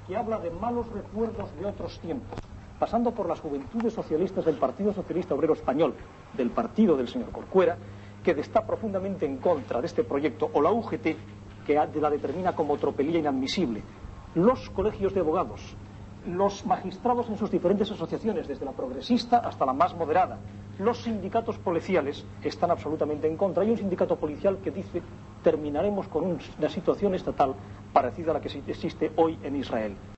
que habla de malos recuerdos de otros tiempos, pasando por las juventudes socialistas del Partido Socialista Obrero Español, del partido del señor Corcuera, que está profundamente en contra de este proyecto, o la UGT, que la determina como tropelía inadmisible, los colegios de abogados, los magistrados en sus diferentes asociaciones, desde la progresista hasta la más moderada, los sindicatos policiales están absolutamente en contra. Hay un sindicato policial que dice: terminaremos con una situación estatal parecida a la que existe hoy en Israel.